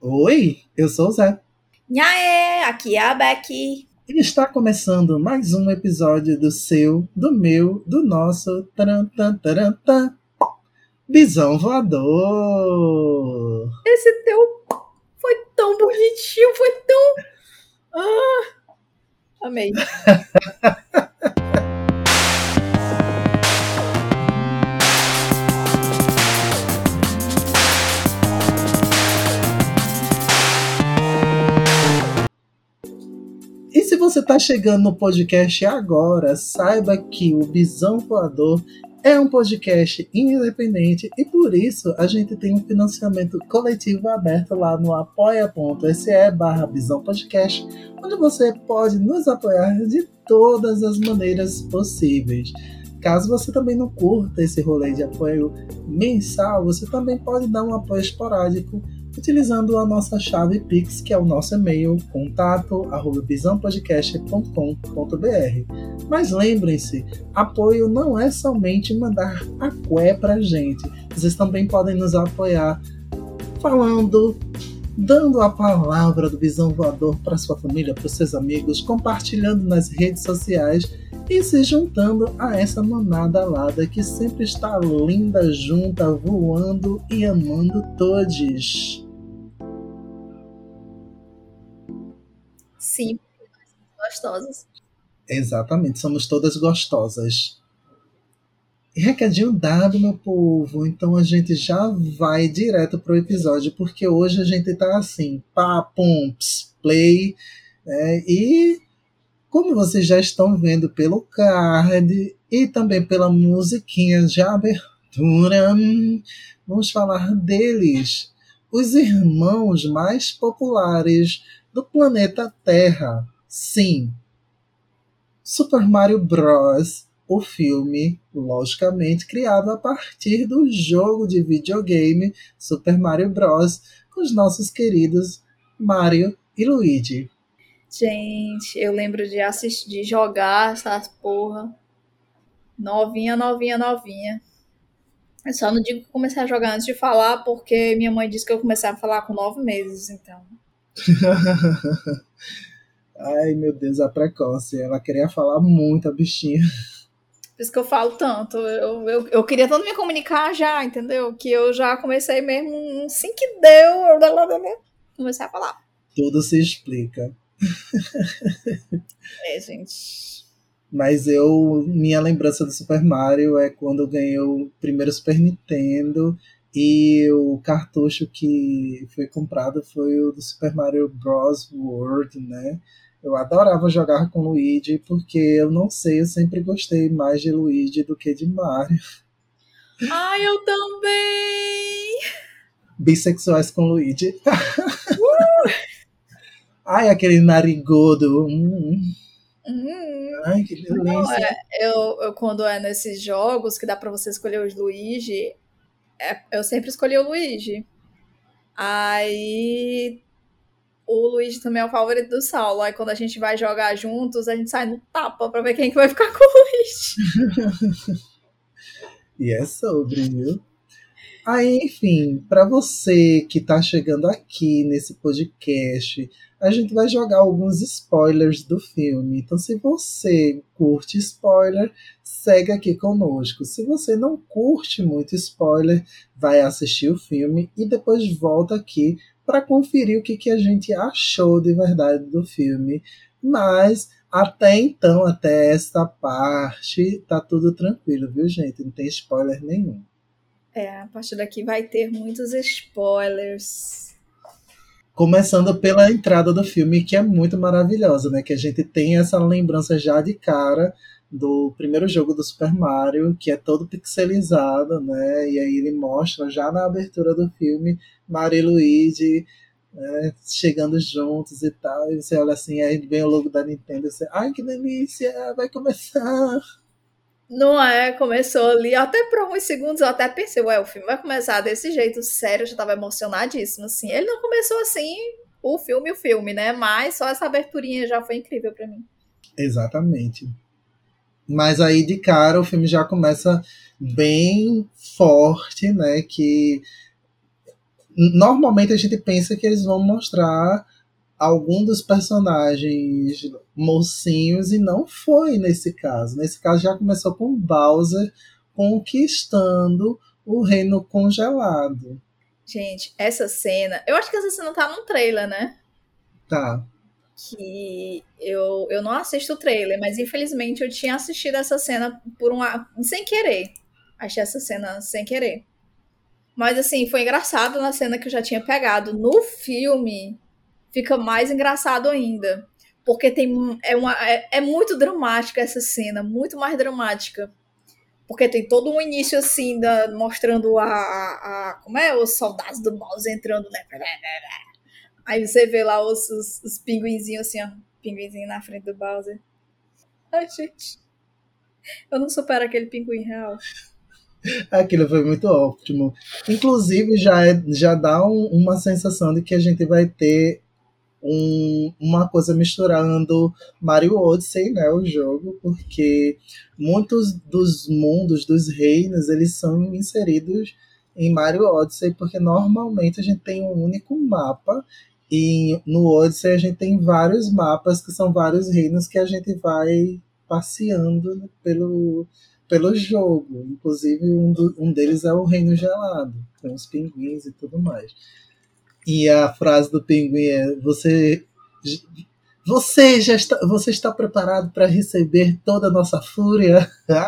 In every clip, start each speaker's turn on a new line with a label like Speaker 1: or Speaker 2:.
Speaker 1: Oi, eu sou o Zé.
Speaker 2: Nhaê, aqui é a Becky.
Speaker 1: E está começando mais um episódio do seu, do meu, do nosso taran, tan, taran, tan, Bisão Voador.
Speaker 2: Esse teu foi tão bonitinho, foi tão... Amei.
Speaker 1: E se você está chegando no podcast agora, saiba que o Bisão Voador é um podcast independente e por isso a gente tem um financiamento coletivo aberto lá no apoia.se/Bisão Podcast, onde você pode nos apoiar de todas as maneiras possíveis. Caso você também não curta esse rolê de apoio mensal, você também pode dar um apoio esporádico utilizando a nossa chave Pix, que é o nosso e-mail, contato@bisãopodcast.com.br. Mas lembrem-se, apoio não é somente mandar aqué pra gente. Vocês também podem nos apoiar falando, dando a palavra do Bisão Voador para sua família, para os seus amigos, compartilhando nas redes sociais e se juntando a essa manada alada que sempre está linda, junta, voando e amando todos.
Speaker 2: Sim, gostosas.
Speaker 1: Exatamente, somos todas gostosas. E recadinho dado, meu povo. Então a gente já vai direto pro episódio, porque hoje a gente tá assim, pá, pum, ps, play. E como vocês já estão vendo pelo card e também pela musiquinha de abertura, vamos falar deles. Os irmãos mais populares do planeta Terra. Sim, Super Mario Bros. O filme, logicamente, criado a partir do jogo de videogame Super Mario Bros. Com os nossos queridos Mario e Luigi.
Speaker 2: Gente, eu lembro de assistir, de jogar essas porra. Novinha, novinha, novinha. Eu só não digo que eu comecei a jogar antes de falar, porque minha mãe disse que eu comecei a falar com 9 meses, então.
Speaker 1: Ai, meu Deus, a precoce. Ela queria falar muito, a bichinha.
Speaker 2: Por isso que eu falo tanto. Eu queria tanto me comunicar já, entendeu? Que eu já comecei mesmo, assim que deu, comecei a falar.
Speaker 1: Tudo se explica.
Speaker 2: Gente.
Speaker 1: Mas minha lembrança do Super Mario é quando eu ganhei o primeiro Super Nintendo e o cartucho que foi comprado foi o do Super Mario Bros. World, né? Eu adorava jogar com Luigi porque eu não sei, eu sempre gostei mais de Luigi do que de Mario.
Speaker 2: Ai, eu também!
Speaker 1: Bissexuais com Luigi. Ai, aquele narigudo. Ai, que
Speaker 2: Não,
Speaker 1: delícia.
Speaker 2: eu quando é nesses jogos que dá pra você escolher os Luigi, eu sempre escolhi o Luigi. Aí o Luigi também é o favorito do Saulo. Aí quando a gente vai jogar juntos, a gente sai no tapa pra ver quem que vai ficar com o Luigi.
Speaker 1: E é sobre, viu? Aí, enfim, para você que está chegando aqui nesse podcast, a gente vai jogar alguns spoilers do filme. Então, se você curte spoiler, segue aqui conosco. Se você não curte muito spoiler, vai assistir o filme e depois volta aqui para conferir o que a gente achou de verdade do filme. Mas até então, até esta parte, tá tudo tranquilo, viu, gente? Não tem spoiler nenhum.
Speaker 2: A partir daqui vai ter muitos spoilers.
Speaker 1: Começando pela entrada do filme, que é muito maravilhosa, né? Que a gente tem essa lembrança já de cara do primeiro jogo do Super Mario, que é todo pixelizado, né? E aí ele mostra já na abertura do filme Mario e Luigi, né, chegando juntos e tal. E você olha assim, aí vem o logo da Nintendo e você, ai que delícia, vai começar.
Speaker 2: Não é? Começou ali, até por alguns segundos eu até pensei, ué, o filme vai começar desse jeito, sério, eu já tava emocionadíssima, assim. Ele não começou assim, o filme, né? Mas só essa aberturinha já foi incrível pra mim.
Speaker 1: Exatamente. Mas aí de cara o filme já começa bem forte, né? Que Normalmente a gente pensa que eles vão mostrar algum dos personagens mocinhos, e não foi nesse caso. Nesse caso já começou com Bowser conquistando o reino congelado.
Speaker 2: Gente, essa cena. Eu acho que essa cena tá num trailer, né?
Speaker 1: Tá.
Speaker 2: Que eu não assisto o trailer, mas infelizmente eu tinha assistido essa cena sem querer. Achei essa cena sem querer. Mas assim, foi engraçado na cena que eu já tinha pegado. No filme, fica mais engraçado ainda. Porque é muito dramática essa cena, muito mais dramática. Porque tem todo um início assim, mostrando como é? Os soldados do Bowser entrando, né? Aí você vê lá os pinguinzinhos assim, ó. Pinguinzinho na frente do Bowser. Ai, gente. Eu não supero aquele pinguim real.
Speaker 1: Aquilo foi muito ótimo. Inclusive, já dá uma sensação de que a gente vai ter uma coisa misturando Mario Odyssey, né, o jogo, porque muitos dos mundos, dos reinos, eles são inseridos em Mario Odyssey, porque normalmente a gente tem um único mapa, e no Odyssey a gente tem vários mapas, que são vários reinos que a gente vai passeando pelo jogo. Inclusive, um deles é o Reino Gelado, com os pinguins e tudo mais. E a frase do pinguim é: você está preparado para receber toda a nossa fúria?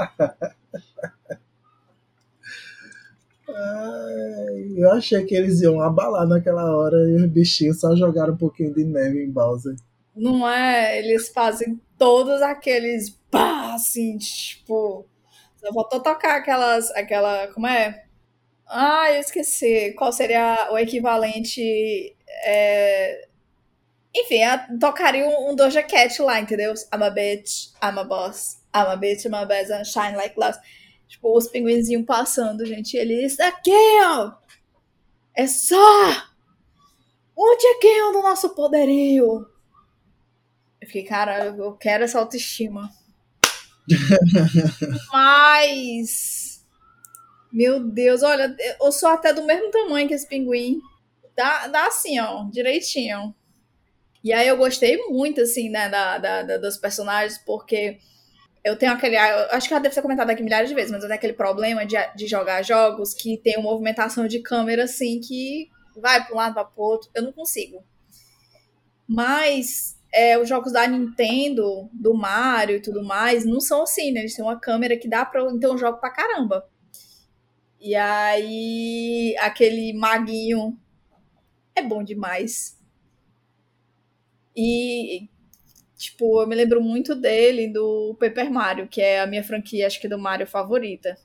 Speaker 1: Ai, eu achei que eles iam abalar naquela hora, e os bichinhos só jogaram um pouquinho de neve em Bowser.
Speaker 2: Não é? Eles fazem todos aqueles pá, assim, tipo. Só faltou tocar como é? Ah, eu esqueci. Qual seria o equivalente? Enfim, tocaria um Doja Cat lá, entendeu? I'm a bitch, I'm a boss. I'm a bitch, I'm a boss, and shine like glass. Tipo, os pinguinzinhos passando, gente. Eles, aqui, ó! É só um tiquinho do nosso poderio. Eu fiquei, cara, eu quero essa autoestima. Mas, meu Deus, olha, eu sou até do mesmo tamanho que esse pinguim. Dá assim, ó, direitinho. E aí eu gostei muito, assim, né, dos personagens, porque eu tenho aquele. Eu acho que já deve ser comentado aqui milhares de vezes, mas eu tenho aquele problema de jogar jogos que tem uma movimentação de câmera, assim, que vai para um lado, vai pro outro. Eu não consigo. Mas os jogos da Nintendo, do Mario e tudo mais, não são assim, né? Eles têm uma câmera que dá pra. Então eu jogo pra caramba. E aí, aquele maguinho é bom demais. E, tipo, eu me lembro muito dele do Paper Mario, que é a minha franquia, acho que do Mario favorita.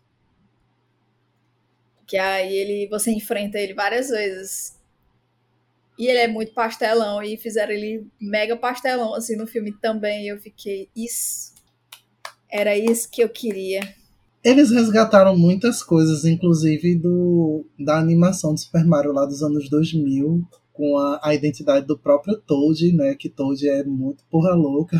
Speaker 2: Que aí você enfrenta ele várias vezes. E ele é muito pastelão, e fizeram ele mega pastelão, assim, no filme também. E eu fiquei, era isso que eu queria.
Speaker 1: Eles resgataram muitas coisas, inclusive da animação do Super Mario lá dos anos 2000, com a identidade do próprio Toad, né? Que Toad é muito porra louca.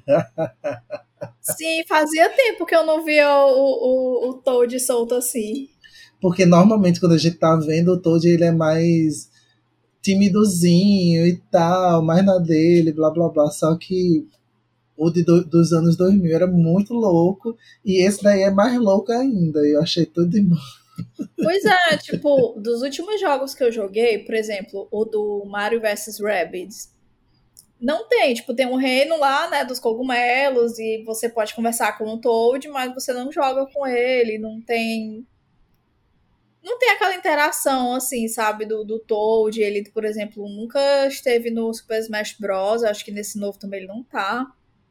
Speaker 2: Sim, fazia tempo que eu não via o Toad solto assim.
Speaker 1: Porque normalmente quando a gente tá vendo o Toad, ele é mais timidozinho e tal, mais na dele, blá blá blá. Só que o dos anos 2000 era muito louco, e esse daí é mais louco ainda. E eu achei tudo de bom.
Speaker 2: Pois é, tipo, dos últimos jogos que eu joguei, por exemplo, o do Mario vs Rabbids, não tem, tipo, tem um reino lá, né, dos cogumelos, e você pode conversar com o Toad, mas você não joga com ele, não tem aquela interação, assim, sabe, do Toad. Ele, por exemplo, nunca esteve no Super Smash Bros. Acho que nesse novo também ele não tá.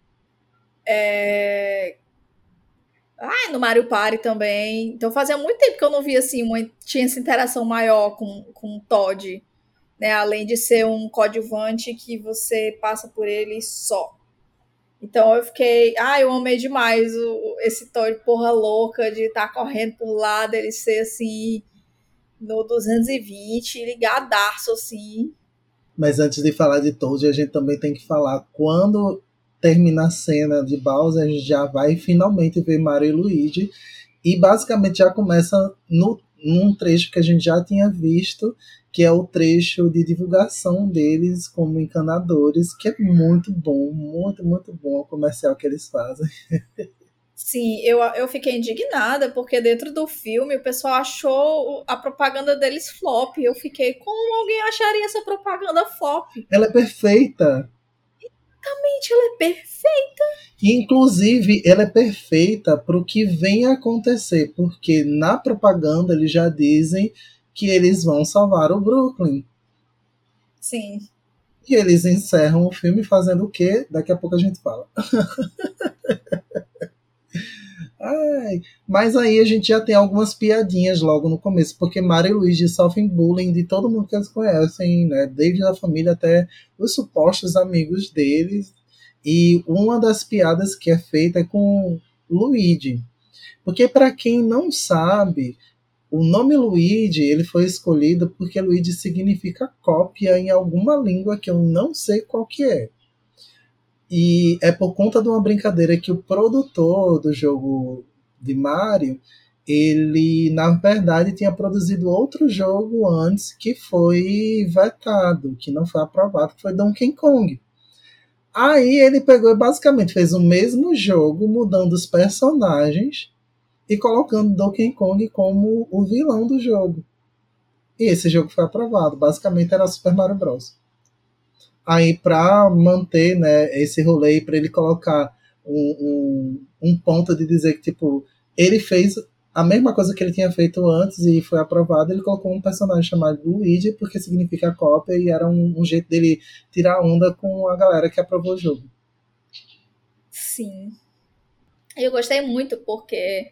Speaker 2: No Mario Party também. Então fazia muito tempo que eu não via, assim, tinha essa interação maior com o Toad, né? Além de ser um coadjuvante que você passa por ele só. Então eu fiquei, eu amei demais esse Toad porra louca de estar correndo por lá, dele ser assim, no 220, ligadaço, assim.
Speaker 1: Mas antes de falar de Toad, a gente também tem que falar quando termina a cena de Bowser, a gente já vai finalmente ver Mario e Luigi. E basicamente já começa num trecho que a gente já tinha visto, que é o trecho de divulgação deles como encanadores, que é muito bom, muito, muito bom o comercial que eles fazem.
Speaker 2: Sim, eu fiquei indignada porque dentro do filme o pessoal achou a propaganda deles flop. Eu fiquei, como alguém acharia essa propaganda flop?
Speaker 1: Ela é perfeita.
Speaker 2: Gente, ela é perfeita.
Speaker 1: E, inclusive, ela é perfeita para o que vem a acontecer, porque na propaganda eles já dizem que eles vão salvar o Brooklyn.
Speaker 2: Sim.
Speaker 1: E eles encerram o filme fazendo o quê? Daqui a pouco a gente fala. Ai, mas aí a gente já tem algumas piadinhas logo no começo, porque Mario e Luigi sofrem bullying de todo mundo que eles conhecem, né? Desde a família até os supostos amigos deles. E uma das piadas que é feita é com Luigi. Porque para quem não sabe, o nome Luigi ele foi escolhido porque Luigi significa cópia em alguma língua que eu não sei qual que é. E é por conta de uma brincadeira que o produtor do jogo de Mario, ele na verdade tinha produzido outro jogo antes que foi vetado, que não foi aprovado, que foi Donkey Kong. Aí ele pegou e basicamente fez o mesmo jogo, mudando os personagens e colocando Donkey Kong como o vilão do jogo. E esse jogo foi aprovado. Basicamente era Super Mario Bros. Aí, para manter, né, esse rolê, para ele colocar um ponto de dizer que, tipo, ele fez a mesma coisa que ele tinha feito antes e foi aprovado, ele colocou um personagem chamado Luigi, porque significa cópia, e era um jeito dele tirar onda com a galera que aprovou o jogo.
Speaker 2: Sim. Eu gostei muito porque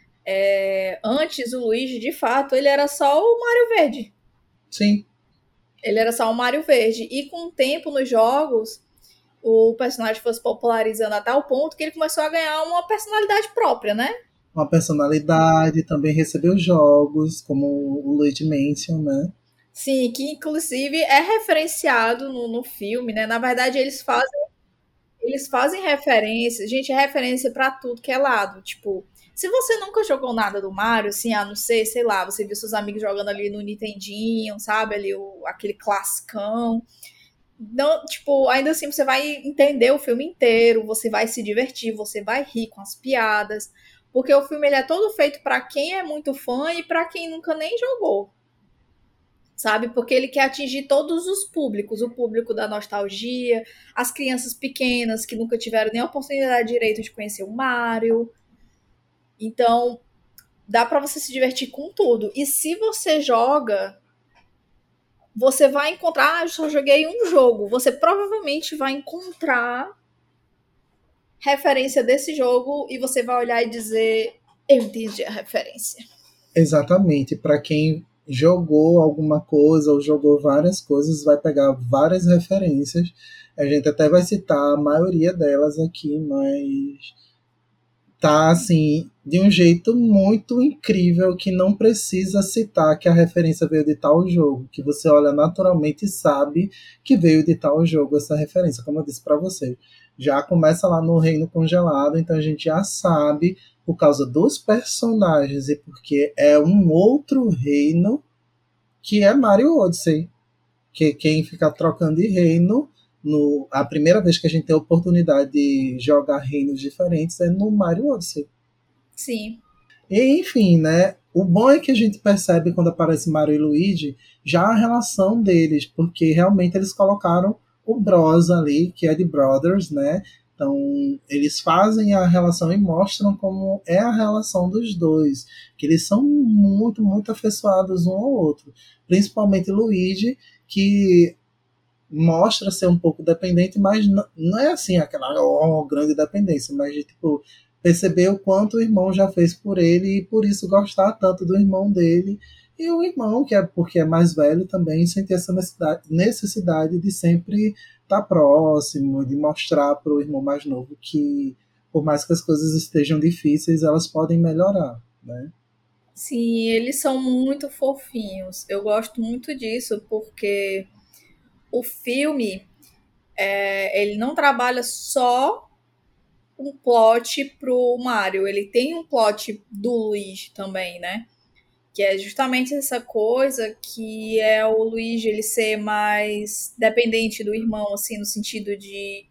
Speaker 2: antes o Luigi, de fato, ele era só o Mario Verde.
Speaker 1: Sim,
Speaker 2: Ele era só o Mario Verde. E com o tempo nos jogos, o personagem foi se popularizando a tal ponto que ele começou a ganhar uma personalidade própria, né?
Speaker 1: uma personalidade, também recebeu jogos, como o Luigi Mansion, né?
Speaker 2: Sim, que inclusive é referenciado no filme, né? Na verdade, eles fazem referência, gente, é referência pra tudo que é lado. Tipo, se você nunca jogou nada do Mario, assim, a não ser, sei lá, você viu seus amigos jogando ali no Nintendinho, sabe? Ali aquele classicão. Não, tipo, ainda assim você vai entender o filme inteiro, você vai se divertir, você vai rir com as piadas, porque o filme ele é todo feito pra quem é muito fã e pra quem nunca nem jogou, sabe? Porque ele quer atingir todos os públicos, o público da nostalgia, as crianças pequenas que nunca tiveram nem a oportunidade direito de conhecer o Mario. Então, dá pra você se divertir com tudo. E se você joga, você vai encontrar, eu só joguei um jogo, você provavelmente vai encontrar referência desse jogo e você vai olhar e dizer: eu entendi a referência.
Speaker 1: Exatamente. Para quem jogou alguma coisa ou jogou várias coisas, vai pegar várias referências. A gente até vai citar a maioria delas aqui, mas tá assim de um jeito muito incrível que não precisa citar que a referência veio de tal jogo, que você olha naturalmente e sabe que veio de tal jogo essa referência, como eu disse para você. Já começa lá no Reino Congelado, então a gente já sabe por causa dos personagens e porque é um outro reino que é Mario Odyssey, que quem fica trocando de reino a primeira vez que a gente tem a oportunidade de jogar reinos diferentes é no Mario Odyssey.
Speaker 2: Sim,
Speaker 1: E, enfim, né? O bom é que a gente percebe quando aparece Mario e Luigi já a relação deles, porque realmente eles colocaram o Bros ali, que é de Brothers, né? Então, eles fazem a relação e mostram como é a relação dos dois, que eles são muito, muito afeiçoados um ao outro. Principalmente Luigi, que mostra ser um pouco dependente, mas não é assim aquela grande dependência, mas de tipo perceber o quanto o irmão já fez por ele e por isso gostar tanto do irmão dele. E o irmão, que é porque é mais velho também, sente essa necessidade de sempre estar próximo, de mostrar para o irmão mais novo que, por mais que as coisas estejam difíceis, elas podem melhorar, né?
Speaker 2: sim, eles são muito fofinhos. Eu gosto muito disso porque o filme ele não trabalha só um plot pro Mario, ele tem um plot do Luigi também, né? Que é justamente essa coisa que é o Luigi ele ser mais dependente do irmão, assim, no sentido de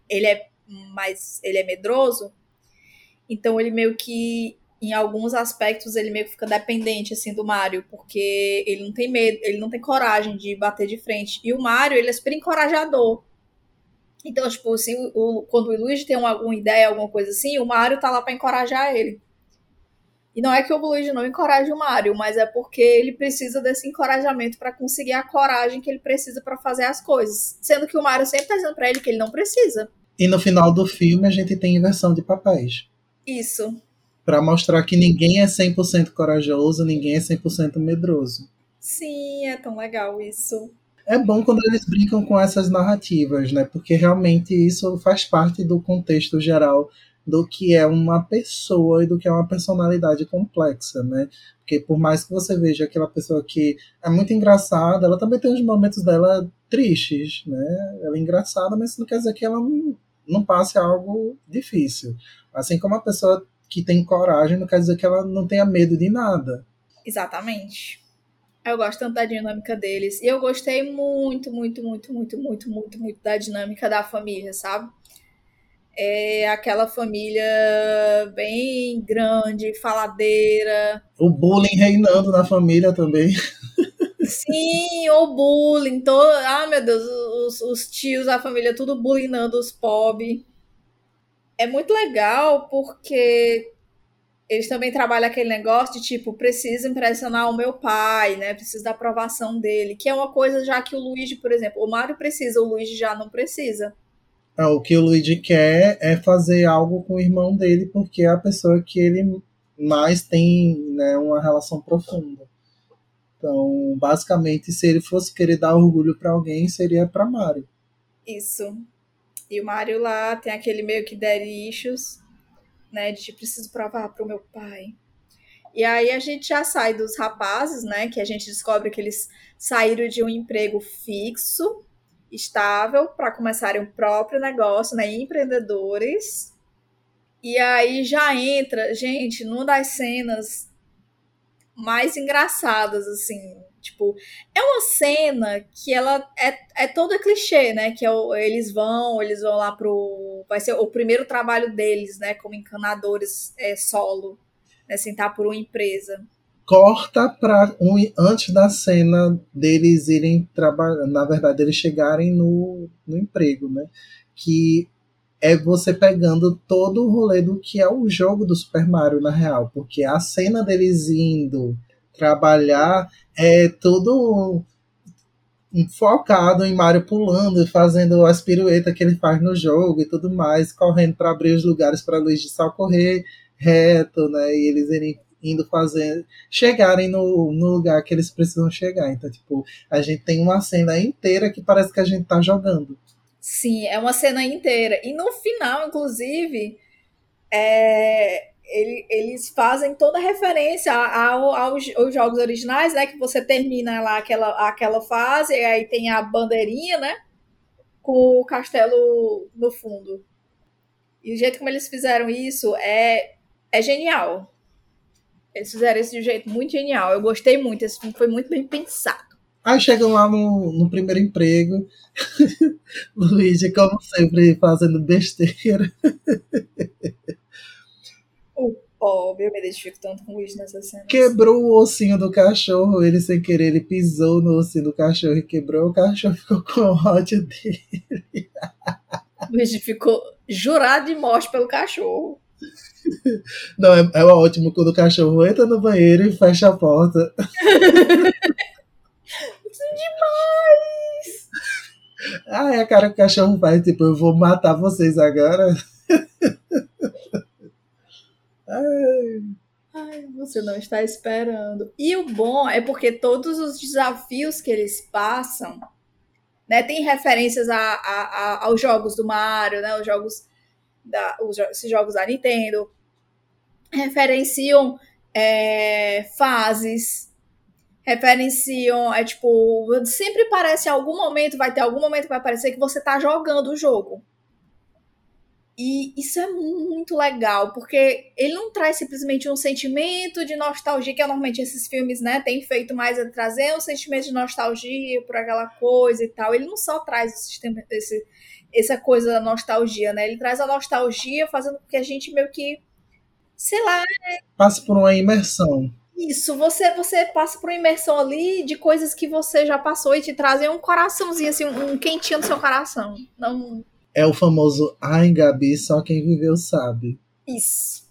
Speaker 2: ele é medroso, então ele meio que em alguns aspectos ele meio que fica dependente assim do Mario, porque ele não tem medo, ele não tem coragem de bater de frente. E o Mario, ele é super encorajador. Então, tipo, assim, quando o Luigi tem alguma ideia, alguma coisa assim, o Mario tá lá pra encorajar ele. E não é que o Luigi não encoraje o Mario, mas é porque ele precisa desse encorajamento para conseguir a coragem que ele precisa para fazer as coisas. Sendo que o Mario sempre tá dizendo pra ele que ele não precisa.
Speaker 1: E no final do filme a gente tem inversão de papéis.
Speaker 2: Isso.
Speaker 1: Para mostrar que ninguém é 100% corajoso, ninguém é 100% medroso.
Speaker 2: Sim, é tão legal isso.
Speaker 1: É bom quando eles brincam com essas narrativas, né? Porque realmente isso faz parte do contexto geral do que é uma pessoa e do que é uma personalidade complexa, né? Porque por mais que você veja aquela pessoa que é muito engraçada, ela também tem os momentos dela tristes, né? Ela é engraçada, mas isso não quer dizer que ela não passe algo difícil. Assim como a pessoa que tem coragem, não quer dizer que ela não tenha medo de nada.
Speaker 2: Exatamente. Eu gosto tanto da dinâmica deles. E eu gostei muito, muito, muito, muito, muito, muito, muito da dinâmica da família, sabe? É aquela família bem grande, faladeira.
Speaker 1: O bullying reinando na família também.
Speaker 2: Sim, o bullying. Todo... Ah, meu Deus, os tios, a família, tudo bullyingando os pobres. É muito legal porque eles também trabalham aquele negócio de tipo, preciso impressionar o meu pai, né? Preciso da aprovação dele, que é uma coisa já que o Luigi, por exemplo, o Mario precisa, o Luigi já não precisa.
Speaker 1: O que o Luigi quer é fazer algo com o irmão dele, porque é a pessoa que ele mais tem, né, uma relação profunda. Então, basicamente, se ele fosse querer dar orgulho para alguém, seria para Mario.
Speaker 2: Isso. E o Mario lá tem aquele meio que daddy issues, né? De tipo, preciso provar pro meu pai. E aí a gente já sai dos rapazes, né? Que a gente descobre que eles saíram de um emprego fixo, estável, para começarem o próprio negócio, né? Empreendedores. E aí já entra, gente, numa das cenas mais engraçadas, assim. Tipo, é uma cena que ela é toda clichê, né? Que eles vão lá pro. Vai ser o primeiro trabalho deles, né? Como encanadores solo, né? Sentar por uma empresa.
Speaker 1: Corta para antes da cena deles irem trabalhar, na verdade, eles chegarem no emprego, né? Que é você pegando todo o rolê do que é o jogo do Super Mario na real, porque a cena deles indo trabalhar é tudo focado em Mario pulando, fazendo as piruetas que ele faz no jogo e tudo mais, correndo para abrir os lugares para Luigi só correr reto, né? E eles irem indo fazer, chegarem no lugar que eles precisam chegar. Então, tipo, a gente tem uma cena inteira que parece que a gente tá jogando.
Speaker 2: Sim, é uma cena inteira. E no final, inclusive, eles fazem toda a referência aos jogos originais, né? Que você termina lá aquela fase, e aí tem a bandeirinha, né? Com o castelo no fundo. E o jeito como eles fizeram isso é genial. Eles fizeram isso de um jeito muito genial. Eu gostei muito. Esse filme foi muito bem pensado.
Speaker 1: Aí chegam lá no primeiro emprego, Luigi, como sempre, fazendo besteira.
Speaker 2: O pobre, eu me identifico tanto com isso nessas cenas.
Speaker 1: Quebrou o ossinho do cachorro, ele sem querer, ele pisou no ossinho do cachorro e quebrou, o cachorro ficou com ódio dele.
Speaker 2: O Luigi ficou jurado de morte pelo cachorro.
Speaker 1: Não, é ótimo quando o cachorro entra no banheiro e fecha a porta.
Speaker 2: Isso é demais!
Speaker 1: Ah, é a cara que o cachorro faz, tipo, eu vou matar vocês agora.
Speaker 2: Ai, você não está esperando. E o bom é porque todos os desafios que eles passam, né, tem referências aos jogos do Mario, né, esses jogos da Nintendo, referenciam fases, referenciam, tipo, sempre parece em algum momento, vai ter algum momento que vai parecer que você tá jogando o jogo. E isso é muito legal, porque ele não traz simplesmente um sentimento de nostalgia, que é normalmente esses filmes, né, têm feito mais a trazer um sentimento de nostalgia por aquela coisa e tal. Ele não só traz essa coisa da nostalgia, né? Ele traz a nostalgia fazendo com que a gente meio que, sei lá,
Speaker 1: Passa por uma imersão.
Speaker 2: isso, você passa por uma imersão ali de coisas que você já passou e te trazem um coraçãozinho, assim, um quentinho no seu coração. Não.
Speaker 1: É o famoso ai, Gabi, só quem viveu sabe.
Speaker 2: Isso.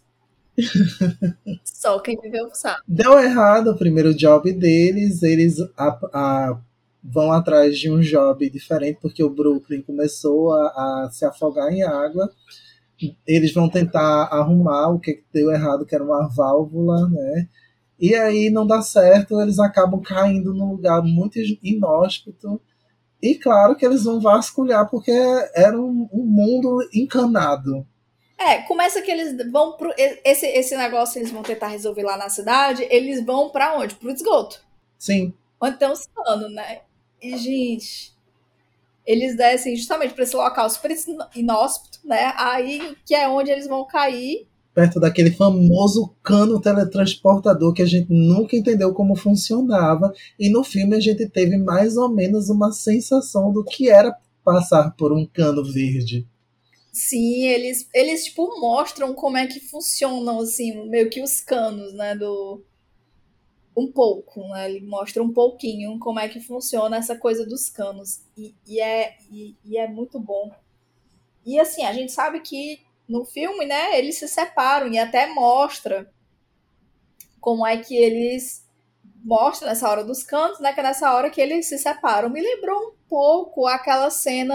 Speaker 2: Só quem viveu sabe.
Speaker 1: Deu errado o primeiro job deles, eles vão atrás de um job diferente, porque o Brooklyn começou a se afogar em água. Eles vão tentar arrumar o que deu errado, que era uma válvula, né? E aí não dá certo, eles acabam caindo num lugar muito inóspito. E claro que eles vão vasculhar, porque era um mundo encanado.
Speaker 2: Começa que eles vão pro. Esse negócio eles vão tentar resolver lá na cidade, eles vão pra onde? Pro esgoto.
Speaker 1: Sim.
Speaker 2: Onde tem os canos, né? E, gente, eles descem justamente pra esse local super inóspito, né? Aí que é onde eles vão cair.
Speaker 1: Perto daquele famoso cano teletransportador que a gente nunca entendeu como funcionava. E no filme a gente teve mais ou menos uma sensação do que era passar por um cano verde.
Speaker 2: Sim, eles tipo mostram como é que funcionam assim, meio que os canos, né, do um pouco, né? Ele mostra um pouquinho como é que funciona essa coisa dos canos e é muito bom. E assim, a gente sabe que no filme, né, eles se separam e até mostra como é que eles mostram nessa hora dos cantos, né, que é nessa hora que eles se separam. Me lembrou um pouco aquela cena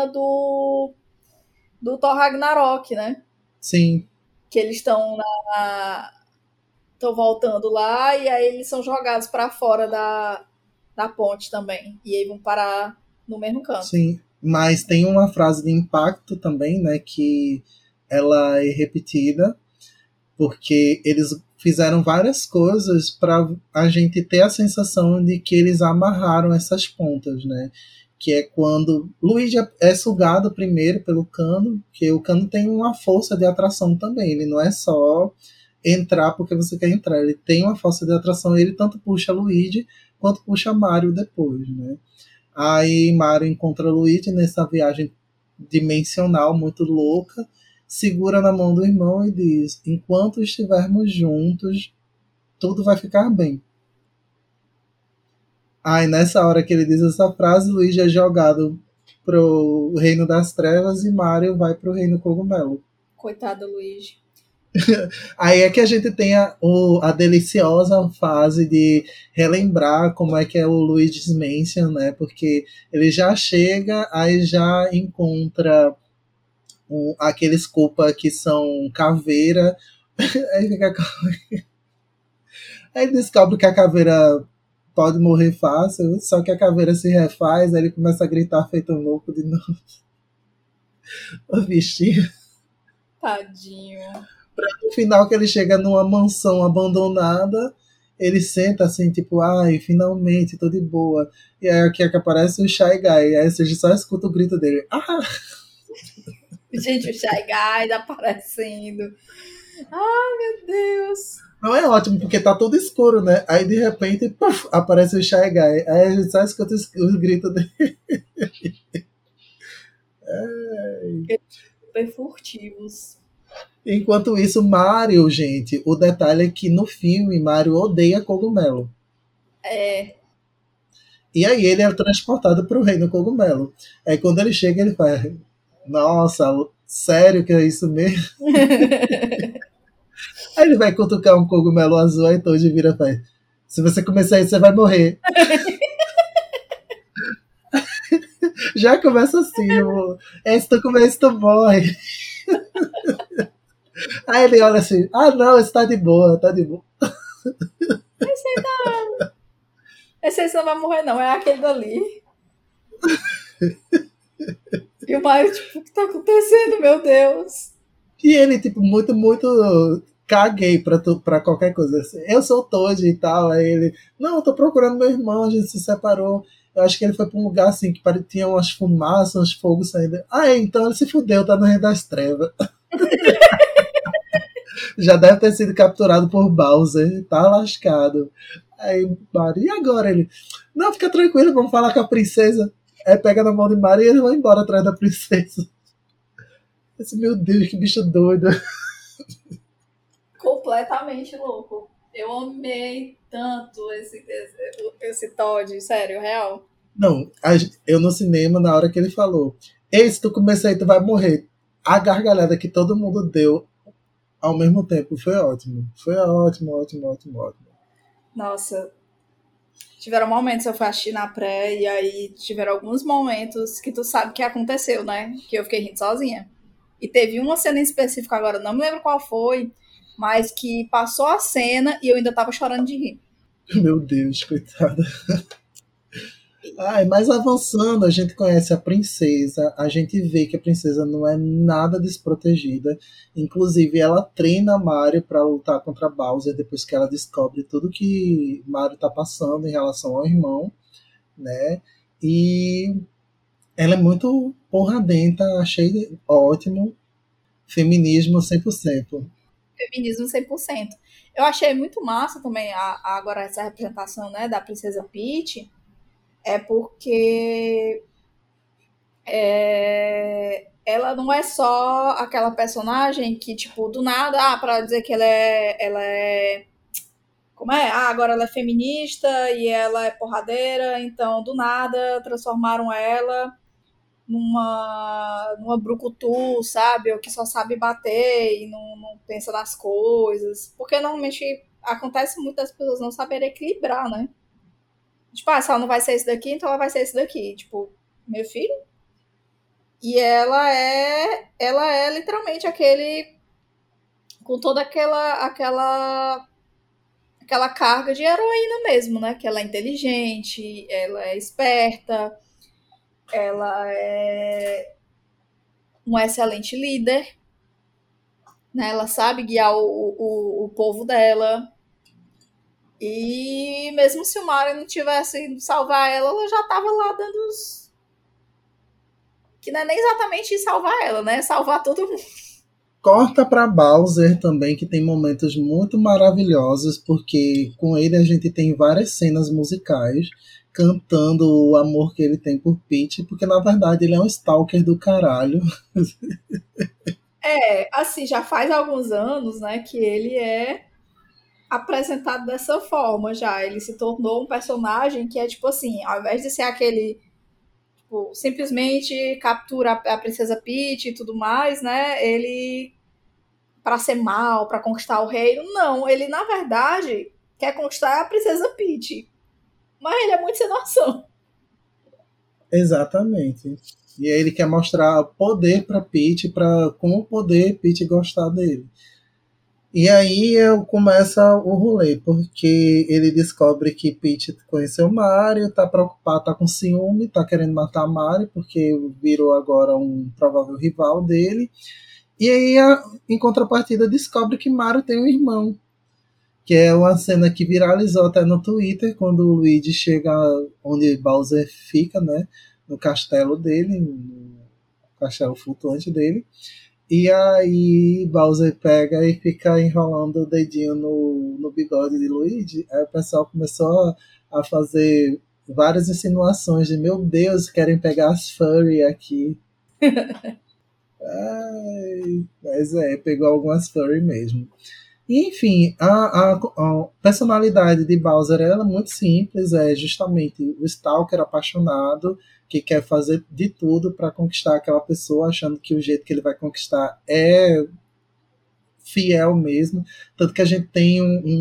Speaker 2: do Thor Ragnarok, né?
Speaker 1: Sim.
Speaker 2: Que eles estão estão voltando lá e aí eles são jogados para fora da ponte também. E aí vão parar no mesmo canto.
Speaker 1: Sim. Mas tem uma frase de impacto também, né, que ela é repetida, porque eles fizeram várias coisas para a gente ter a sensação de que eles amarraram essas pontas, né? Que é quando Luigi é sugado primeiro pelo cano, que o cano tem uma força de atração também, ele não é só entrar porque você quer entrar, ele tem uma força de atração, ele tanto puxa Luigi quanto puxa Mario depois, né? Aí Mario encontra Luigi nessa viagem dimensional muito louca, segura na mão do irmão e diz: enquanto estivermos juntos, tudo vai ficar bem. Aí nessa hora que ele diz essa frase, Luigi é jogado pro Reino das Trevas e Mario vai pro Reino Cogumelo.
Speaker 2: Coitado do Luigi.
Speaker 1: Aí é que a gente tem a deliciosa fase de relembrar como é que é o Luigi's Mansion, né? Porque ele já chega, aí já encontra aqueles culpa que são caveira. Aí, aí descobre que a caveira pode morrer fácil, só que a caveira se refaz, aí ele começa a gritar feito um louco de novo. O bichinho.
Speaker 2: Tadinho.
Speaker 1: No final que ele chega numa mansão abandonada, ele senta assim, tipo, ai, finalmente, tô de boa. E aí aqui é que aparece o Shy Guy, aí você só escuta o grito dele. Ah!
Speaker 2: Gente, o Shy Guy aparecendo. Ai, meu Deus.
Speaker 1: Não é ótimo, porque tá tudo escuro, né? Aí de repente, puff, aparece o Shy Guy. Aí a gente só escuta os gritos dele.
Speaker 2: Super furtivos.
Speaker 1: Enquanto isso, Mario, gente, o detalhe é que no filme, Mario odeia cogumelo.
Speaker 2: É.
Speaker 1: E aí ele é transportado pro reino cogumelo. Aí quando ele chega, ele faz: nossa, sério que é isso mesmo? Aí ele vai cutucar um cogumelo azul, aí Toad vira e faz: se você começar isso, você vai morrer. Já começa assim, se tu comer isso, tu morre. Aí ele olha assim: ah não, isso tá de boa, tá de boa.
Speaker 2: Esse aí você não vai morrer, não. É aquele dali. E o Mario, tipo, o que tá acontecendo, meu Deus?
Speaker 1: E ele, tipo, muito, muito caguei pra qualquer coisa. Assim, eu sou o Toad e tal. Aí ele, não, eu tô procurando meu irmão, a gente se separou. Eu acho que ele foi pra um lugar assim que tinha umas fumaças, uns fogos saindo. Ah, então ele se fudeu, tá no Reino das Trevas. Já deve ter sido capturado por Bowser, tá lascado. Aí Mario, e agora ele? Não, fica tranquilo, vamos falar com a princesa. Aí pega na mão de Mario e ele vai embora atrás da princesa. Esse, meu Deus, que bicho doido.
Speaker 2: Completamente louco. Eu amei tanto esse Todd, sério, real.
Speaker 1: Não, eu no cinema, na hora que ele falou, ei, se tu começar aí, tu vai morrer. A gargalhada que todo mundo deu ao mesmo tempo foi ótimo. Foi ótimo, ótimo, ótimo, ótimo.
Speaker 2: Nossa, tiveram momentos eu fui assistir na pré e aí tiveram alguns momentos que tu sabe que aconteceu, né? Que eu fiquei rindo sozinha. E teve uma cena em específico agora, não me lembro qual foi, mas que passou a cena e eu ainda tava chorando de rir.
Speaker 1: Meu Deus, coitada. Ai, mas avançando, a gente conhece a princesa, a gente vê que a princesa não é nada desprotegida. Inclusive, ela treina Mario para lutar contra Bowser depois que ela descobre tudo que Mario tá passando em relação ao irmão, né? E ela é muito porradenta, achei ótimo. Feminismo 100%.
Speaker 2: Feminismo 100%. Eu achei muito massa também agora essa representação, né, da princesa Peach, é porque ela não é só aquela personagem que, tipo, do nada, pra dizer que ela é como é? Ah, agora ela é feminista e ela é porradeira, então do nada transformaram ela numa brucutu, sabe? Ou que só sabe bater e não pensa nas coisas. Porque normalmente acontece muito das pessoas não saberem equilibrar, né? Tipo, ah, se ela não vai ser esse daqui, então ela vai ser esse daqui. Tipo, meu filho. E ela é literalmente aquele, com toda aquela carga de heroína mesmo, né? Que ela é inteligente, ela é esperta, ela é um excelente líder, né? Ela sabe guiar o povo dela. E mesmo se o Mario não tivesse ido salvar ela, ela já tava lá dando os. Que não é nem exatamente salvar ela, né? Salvar todo mundo.
Speaker 1: Corta para Bowser também, que tem momentos muito maravilhosos, porque com ele a gente tem várias cenas musicais cantando o amor que ele tem por Peach, porque na verdade ele é um stalker do caralho.
Speaker 2: É, assim, já faz alguns anos, né, que ele é apresentado dessa forma já. Ele se tornou um personagem que é tipo assim, ao invés de ser aquele tipo, simplesmente captura a princesa Peach e tudo mais, né? Ele para ser mal, para conquistar o reino, não, ele na verdade quer conquistar a princesa Peach. Mas ele é muito sem noção.
Speaker 1: Exatamente. E aí ele quer mostrar poder para Peach, para com o poder Peach gostar dele. E aí começa o rolê, porque ele descobre que Peach conheceu Mario, tá preocupado, tá com ciúme, tá querendo matar Mario, porque virou agora um provável rival dele. E aí, em contrapartida, descobre que Mario tem um irmão, que é uma cena que viralizou até no Twitter, quando o Luigi chega onde Bowser fica, né, no castelo dele, no castelo flutuante dele. E aí Bowser pega e fica enrolando o dedinho no bigode de Luigi. Aí o pessoal começou a fazer várias insinuações de meu Deus, querem pegar as furry aqui. Ai, mas pegou algumas furry mesmo. E, enfim, a personalidade de Bowser ela é muito simples, é justamente o stalker apaixonado que quer fazer de tudo para conquistar aquela pessoa, achando que o jeito que ele vai conquistar é fiel mesmo. Tanto que a gente tem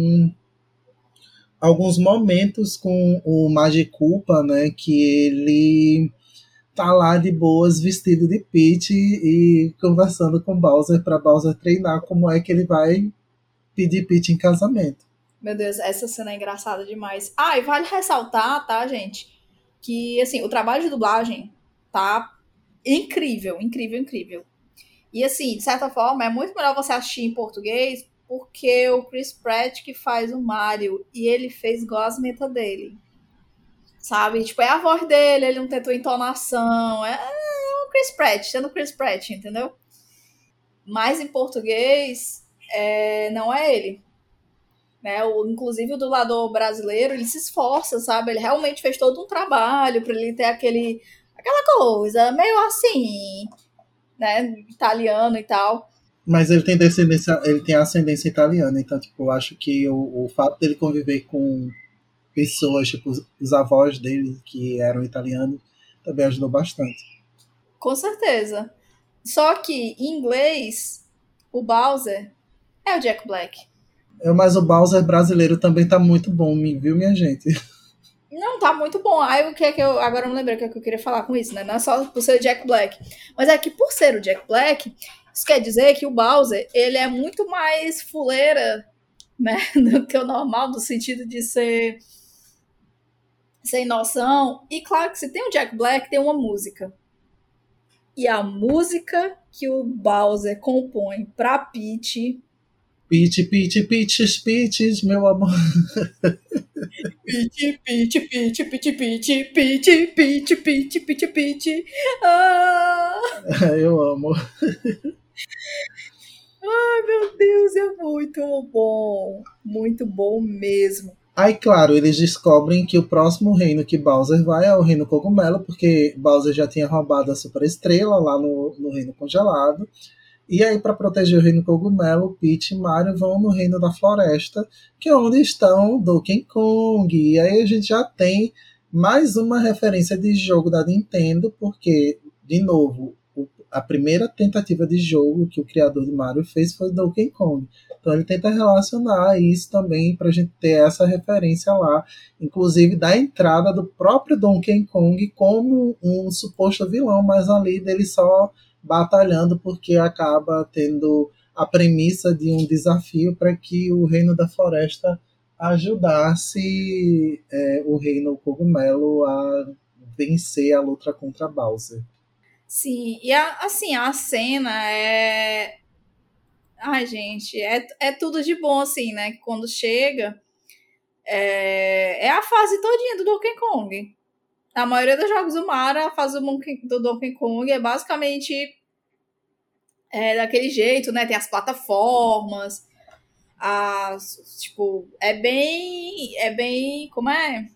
Speaker 1: alguns momentos com o Magikoopa, né, que ele tá lá de boas, vestido de Peach e conversando com Bowser para Bowser treinar como é que ele vai pedir Peach em casamento.
Speaker 2: Meu Deus, essa cena é engraçada demais. Ah, e vale ressaltar, tá, gente, que assim, o trabalho de dublagem tá incrível, incrível, incrível. E assim, de certa forma, é muito melhor você assistir em português, porque o Chris Pratt que faz o Mario e ele fez igual as metas dele. Sabe? Tipo, é a voz dele, ele não tentou entonação. É o Chris Pratt, sendo Chris Pratt, entendeu? Mas em português, não é ele. Né? Inclusive o dublador brasileiro, ele se esforça, sabe? Ele realmente fez todo um trabalho para ele ter aquela coisa meio assim, né? Italiano e tal.
Speaker 1: Mas ele tem descendência, ele tem ascendência italiana, então, tipo, eu acho que o fato dele conviver com pessoas, tipo, os avós dele, que eram italianos, também ajudou bastante.
Speaker 2: Com certeza. Só que em inglês, o Bowser é o Jack Black.
Speaker 1: Mas o Bowser brasileiro também tá muito bom, viu, minha gente?
Speaker 2: Não tá muito bom. Aí o que é que eu. Agora eu não lembrei o que, é que eu queria falar com isso, né? Não é só por ser o Jack Black. Mas é que por ser o Jack Black, isso quer dizer que o Bowser, ele é muito mais fuleira, né? Do que o normal, no sentido de ser sem noção. E claro que se tem o Jack Black, tem uma música. E a música que o Bowser compõe pra Peach.
Speaker 1: Peach, Peach, Peaches, Peaches, meu amor.
Speaker 2: Peach, Peach, Peach, Peach, Peach, Peach, Peach, Peach, Peach, Peach. Ah!
Speaker 1: Eu amo.
Speaker 2: Ai, meu Deus, é muito bom mesmo.
Speaker 1: Aí, claro, eles descobrem que o próximo reino que Bowser vai é o Reino Cogumelo, porque Bowser já tinha roubado a Super Estrela lá no Reino Congelado. E aí, para proteger o Reino Cogumelo, Peach e Mario vão no Reino da Floresta, que é onde estão Donkey Kong. E aí a gente já tem mais uma referência de jogo da Nintendo, porque, de novo, a primeira tentativa de jogo que o criador de Mario fez foi Donkey Kong. Então ele tenta relacionar isso também para a gente ter essa referência lá, inclusive da entrada do próprio Donkey Kong como um suposto vilão, mas ali dele só batalhando porque acaba tendo a premissa de um desafio para que o Reino da Floresta ajudasse o Reino Cogumelo a vencer a luta contra Bowser.
Speaker 2: Sim, e assim, a cena é. Ai, gente, é tudo de bom, assim, né? Quando chega, é a fase todinha do Donkey Kong. A maioria dos jogos do Mario, a fase do Donkey Kong é basicamente daquele jeito, né? Tem as plataformas, tipo, como é?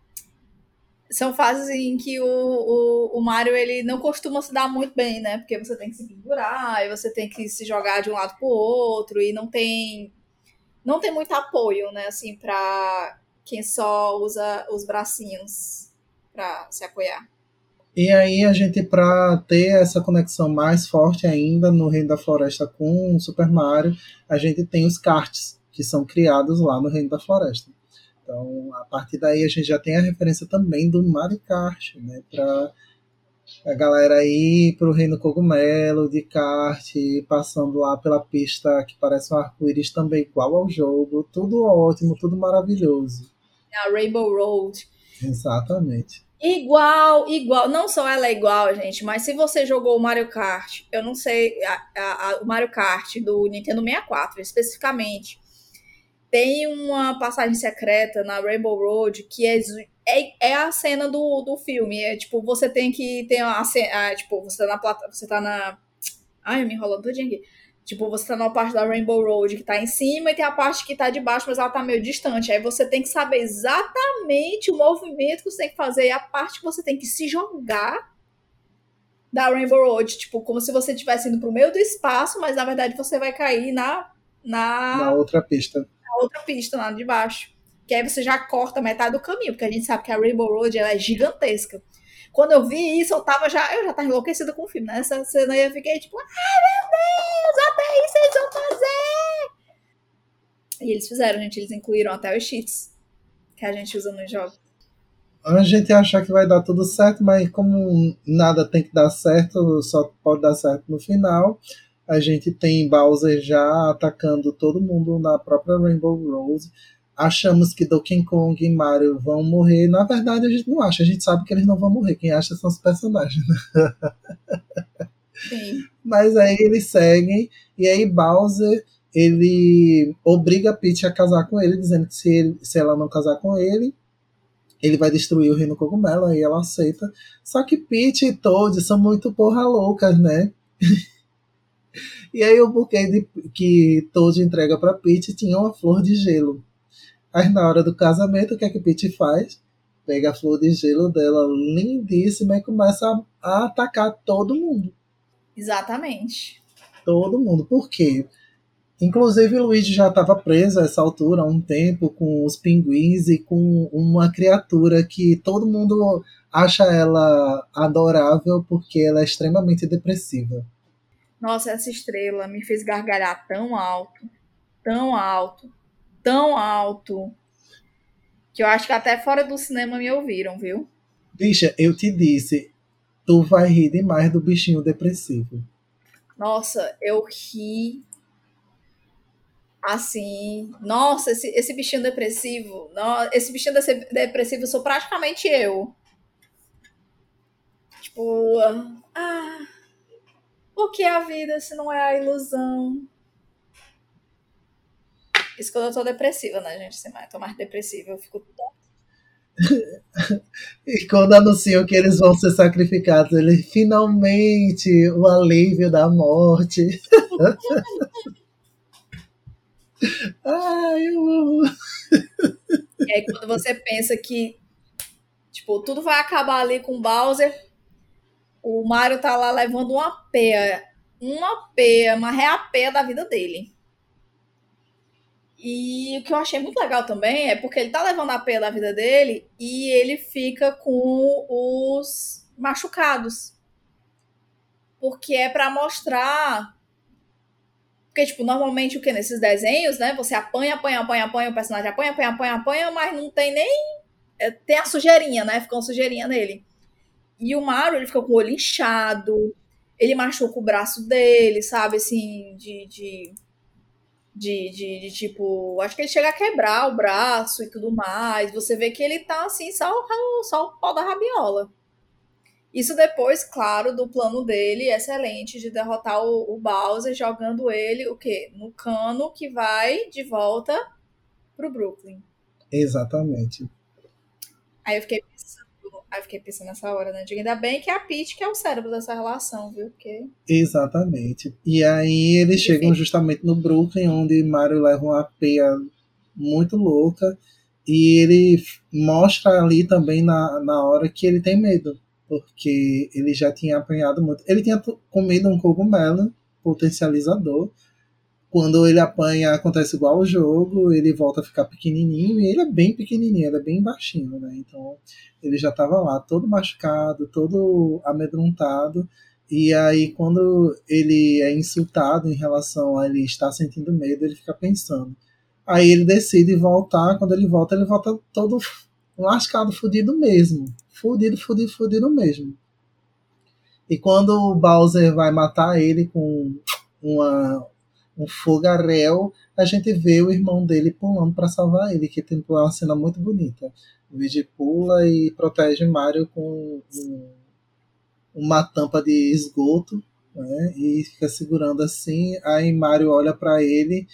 Speaker 2: São fases em que o Mario ele não costuma se dar muito bem, né? Porque você tem que se pendurar, e você tem que se jogar de um lado pro outro, e não tem muito apoio, né? Assim, pra quem só usa os bracinhos pra se apoiar.
Speaker 1: E aí a gente, para ter essa conexão mais forte ainda no Reino da Floresta com o Super Mario, a gente tem os karts, que são criados lá no Reino da Floresta. Então, a partir daí a gente já tem a referência também do Mario Kart, né? Para a galera ir pro Reino Cogumelo de kart, passando lá pela pista que parece um arco-íris também igual ao jogo. Tudo ótimo, tudo maravilhoso.
Speaker 2: A Rainbow Road.
Speaker 1: Exatamente.
Speaker 2: Igual, igual. Não só ela é igual, gente, mas se você jogou o Mario Kart, eu não sei, o Mario Kart do Nintendo 64, especificamente, tem uma passagem secreta na Rainbow Road que é a cena do filme. É tipo, você tem que ter a cena. Tipo, você tá na plata. Você tá na. Ai, eu me enrolando todinho aqui. Tipo, você tá numa parte da Rainbow Road que tá em cima e tem a parte que tá de baixo, mas ela tá meio distante. Aí você tem que saber exatamente o movimento que você tem que fazer e a parte que você tem que se jogar da Rainbow Road. Tipo, como se você estivesse indo pro meio do espaço, mas na verdade você vai cair
Speaker 1: Na
Speaker 2: na
Speaker 1: outra pista.
Speaker 2: outra pista lá de baixo. Que aí você já corta metade do caminho, porque a gente sabe que a Rainbow Road ela é gigantesca. Quando eu vi isso, eu já tava enlouquecida com o filme, né? Essa cena aí eu fiquei tipo, ai meu Deus, até isso eles vão fazer! E eles fizeram, gente, eles incluíram até os cheats que a gente usa nos jogos.
Speaker 1: A gente acha que vai dar tudo certo, mas como nada tem que dar certo, só pode dar certo no final. A gente tem Bowser já atacando todo mundo na própria Rainbow Road. Achamos que Donkey Kong e Mario vão morrer. Na verdade, a gente não acha, a gente sabe que eles não vão morrer. Quem acha são os personagens.
Speaker 2: Sim.
Speaker 1: Mas aí eles seguem, e aí Bowser ele obriga a Peach a casar com ele, dizendo que se ela não casar com ele vai destruir o Reino Cogumelo, aí ela aceita. Só que Peach e Toad são muito porra loucas, né? E aí o buquê que Toad entrega pra Peach tinha uma flor de gelo. Aí na hora do casamento, o que é que Peach faz? Pega a flor de gelo dela, lindíssima, e começa a atacar todo mundo.
Speaker 2: Exatamente.
Speaker 1: Todo mundo. Por quê? Inclusive, o Luigi já estava preso a essa altura há um tempo com os pinguins e com uma criatura que todo mundo acha ela adorável porque ela é extremamente depressiva.
Speaker 2: Nossa, essa estrela me fez gargalhar tão alto, tão alto, tão alto, que eu acho que até fora do cinema me ouviram, viu?
Speaker 1: Bicha, eu te disse, tu vai rir demais do bichinho depressivo.
Speaker 2: Nossa, eu ri assim. Nossa, esse bichinho depressivo. Esse bichinho depressivo sou praticamente eu. Tipo, ah, o que é a vida se não é a ilusão? Isso quando eu tô depressiva, né, gente? Se eu tô mais depressiva, eu fico.
Speaker 1: E quando anunciam que eles vão ser sacrificados, ele finalmente o alívio da morte. Ai, eu amo.
Speaker 2: E aí, quando você pensa que, tipo, tudo vai acabar ali com o Bowser, o Mario tá lá levando uma reapeia da vida dele. E o que eu achei muito legal também é porque ele tá levando a peia da vida dele e ele fica com os machucados. Porque é pra mostrar. Porque, tipo, normalmente o que nesses desenhos, né? Você apanha, apanha, apanha, apanha, o personagem apanha, apanha, apanha, apanha, mas não tem nem. Tem a sujeirinha, né? Fica uma sujeirinha nele. E o Mario, ele fica com o olho inchado, ele machuca o braço dele, sabe? Assim, de tipo, acho que ele chega a quebrar o braço e tudo mais. Você vê que ele tá assim, só o pau da rabiola. Isso depois, claro, do plano dele excelente de derrotar o Bowser, jogando ele o quê? No cano que vai de volta pro Brooklyn.
Speaker 1: Exatamente.
Speaker 2: Aí eu fiquei pensando nessa hora, né? Digo, ainda bem que é a Peach que é o cérebro dessa relação, viu? Porque.
Speaker 1: Exatamente. E aí eles chegam
Speaker 2: Enfim.
Speaker 1: justamente no Brooklyn, onde Mario leva uma peia muito louca. E ele mostra ali também na hora que ele tem medo. Porque ele já tinha apanhado muito. Ele tinha comido um cogumelo potencializador. Quando ele apanha, acontece igual ao jogo, ele volta a ficar pequenininho, e ele é bem pequenininho, ele é bem baixinho, né? Então, ele já estava lá, todo machucado, todo amedrontado, e aí quando ele é insultado em relação a ele estar sentindo medo, ele fica pensando. Aí ele decide voltar, quando ele volta todo lascado, fudido mesmo. Fudido, fudido, fudido mesmo. E quando o Bowser vai matar ele com uma, um fogaréu, a gente vê o irmão dele pulando para salvar ele, que tem uma cena muito bonita. O Luigi pula e protege Mario com uma tampa de esgoto, né? E fica segurando assim. Aí Mario olha para ele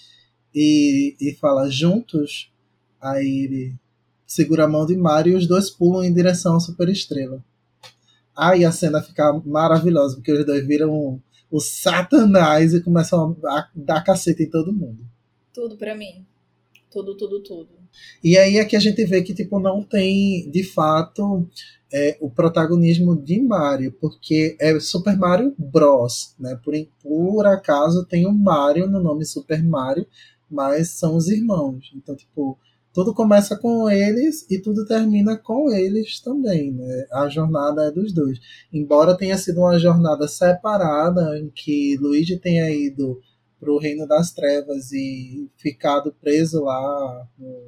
Speaker 1: e fala juntos. Aí ele segura a mão de Mario e os dois pulam em direção à Super Estrela. Aí a cena fica maravilhosa, porque os dois viram o Satanás e começam a dar cacete em todo mundo.
Speaker 2: Tudo pra mim. Tudo, tudo, tudo.
Speaker 1: E aí é que a gente vê que tipo, não tem, de fato, o protagonismo de Mario, porque é Super Mario Bros. Né? Por acaso tem o Mario no nome Super Mario, mas são os irmãos. Então, tipo, tudo começa com eles e tudo termina com eles também. Né? A jornada é dos dois. Embora tenha sido uma jornada separada, em que Luigi tenha ido para o Reino das Trevas e ficado preso lá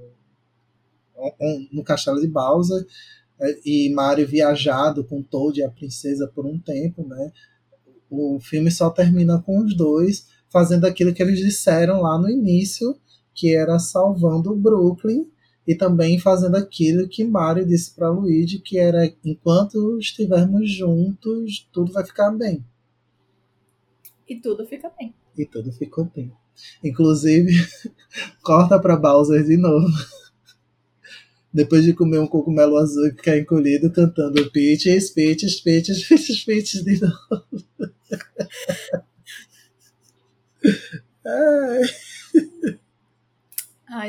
Speaker 1: no castelo de Bowser, e Mario viajado com Toad e a princesa por um tempo, né? O filme só termina com os dois fazendo aquilo que eles disseram lá no início, que era salvando o Brooklyn, e também fazendo aquilo que Mario disse para Luigi, que era enquanto estivermos juntos, tudo vai ficar bem.
Speaker 2: E tudo fica bem.
Speaker 1: E tudo ficou bem. Inclusive, corta para Bowser de novo. Depois de comer um cogumelo azul e ficar encolhido, cantando Peaches, Peaches, Peaches, Peaches, Peaches de novo.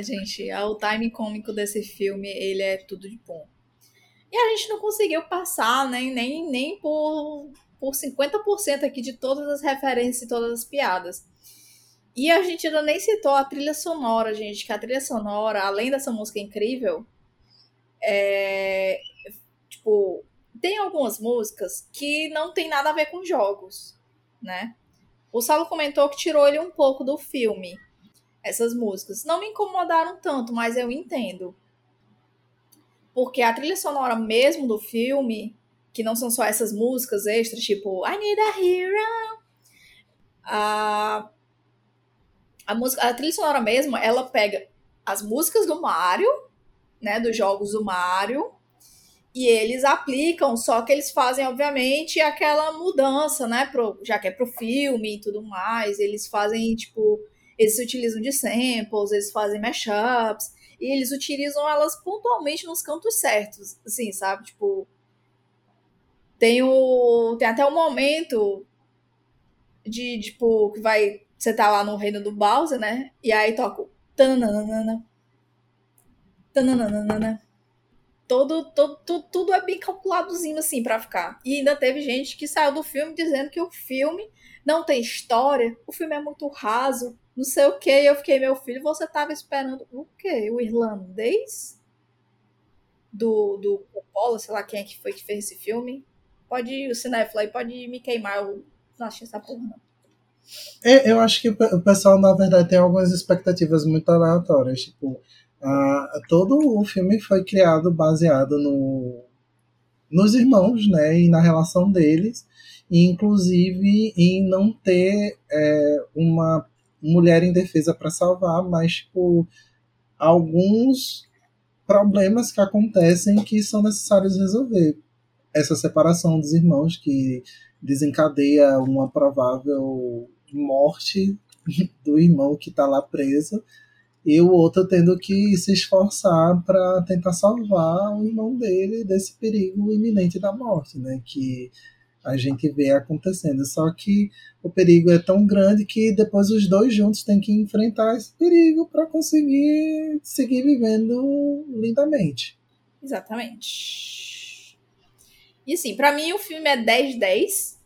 Speaker 2: Ai, gente, o timing cômico desse filme, ele é tudo de bom. E a gente não conseguiu passar nem por 50% aqui de todas as referências e todas as piadas. E a gente ainda nem citou a trilha sonora, gente, que a trilha sonora, além dessa música incrível, tipo, tem algumas músicas que não tem nada a ver com jogos, né? O Saulo comentou que tirou ele um pouco do filme, essas músicas. Não me incomodaram tanto, mas eu entendo. Porque a trilha sonora mesmo do filme, que não são só essas músicas extras, tipo I Need a Hero, a trilha sonora mesmo, ela pega as músicas do Mario, né, dos jogos do Mario, e eles aplicam, só que eles fazem, obviamente, aquela mudança, né, já que é pro filme e tudo mais, eles fazem, tipo, eles se utilizam de samples, eles fazem mashups, e eles utilizam elas pontualmente nos cantos certos, assim, sabe, tipo, tem até um momento de, tipo, que você tá lá no reino do Bowser, né, e aí toca o tananana, tananana, tudo é bem calculadozinho assim pra ficar. E ainda teve gente que saiu do filme dizendo que o filme não tem história, o filme é muito raso, não sei o que. Eu fiquei, meu filho, você tava esperando o quê? O irlandês? Do Coppola, sei lá quem é que foi que fez esse filme? O cinéfilo aí pode me queimar, eu não achei essa porra, não.
Speaker 1: Eu acho que o pessoal, na verdade, tem algumas expectativas muito aleatórias. Tipo, todo o filme foi criado baseado nos irmãos, né? E na relação deles. E, inclusive, em não ter uma mulher indefesa para salvar, mas, tipo, alguns problemas que acontecem que são necessários resolver. Essa separação dos irmãos que desencadeia uma provável morte do irmão que está lá preso e o outro tendo que se esforçar para tentar salvar o irmão dele desse perigo iminente da morte, né? Que a gente vê acontecendo. Só que o perigo é tão grande que depois os dois juntos têm que enfrentar esse perigo para conseguir seguir vivendo lindamente.
Speaker 2: Exatamente. E assim, pra mim o filme é 10/10.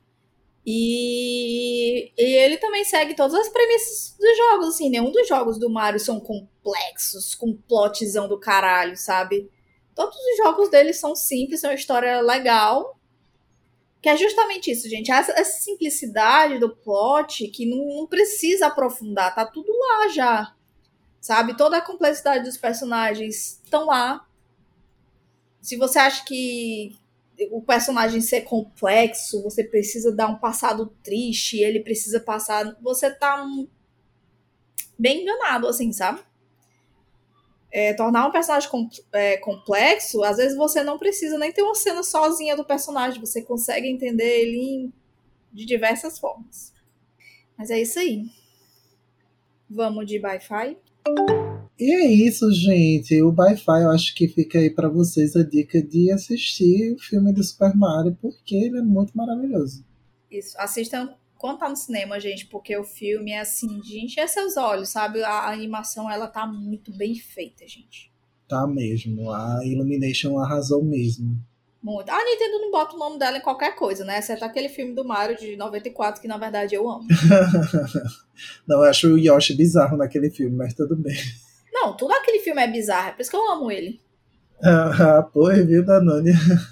Speaker 2: E ele também segue todas as premissas dos jogos, assim, nenhum dos jogos do Mario são complexos, com plotzão do caralho, sabe? Todos os jogos dele são simples, são uma história legal, que é justamente isso, gente, essa simplicidade do plot, que não precisa aprofundar, tá tudo lá já, sabe? Toda a complexidade dos personagens estão lá. Se você acha que o personagem ser complexo, você precisa dar um passado triste, ele precisa passar. Você tá bem enganado, assim, sabe? Tornar um personagem complexo, às vezes você não precisa nem ter uma cena sozinha do personagem, você consegue entender ele de diversas formas. Mas é isso aí. Vamos de Wi-Fi?
Speaker 1: E é isso, gente. O Wi-Fi, eu acho que fica aí para vocês a dica de assistir o filme do Super Mario, porque ele é muito maravilhoso.
Speaker 2: Isso. Assistam quando tá no cinema, gente, porque o filme é assim, de encher seus olhos, sabe? A animação, ela tá muito bem feita, gente.
Speaker 1: Tá mesmo. A Illumination arrasou mesmo.
Speaker 2: Muito. A Nintendo não bota o nome dela em qualquer coisa, né? Exceto aquele filme do Mario de 94, que na verdade eu amo.
Speaker 1: Não, eu acho o Yoshi bizarro naquele filme, mas tudo bem.
Speaker 2: Não, tudo aquele filme é bizarro, é por isso que eu amo ele.
Speaker 1: Porra, viu, Danone?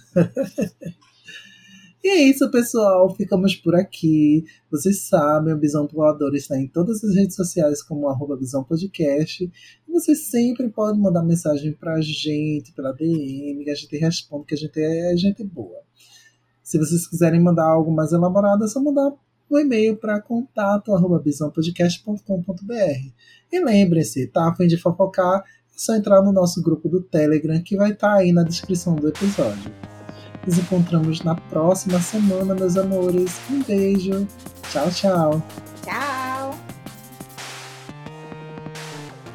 Speaker 1: E é isso, pessoal. Ficamos por aqui. Vocês sabem, o Bisão Voador está em todas as redes sociais como @BisãoPodcast. E vocês sempre podem mandar mensagem pra gente pela DM, que a gente responde, que a gente é gente boa. Se vocês quiserem mandar algo mais elaborado, é só mandar um e-mail para contato@bisãopodcast.com.br. E lembrem-se, tá a fim de fofocar? É só entrar no nosso grupo do Telegram, que vai estar aí na descrição do episódio. Nos encontramos na próxima semana, meus amores. Um beijo. Tchau, tchau.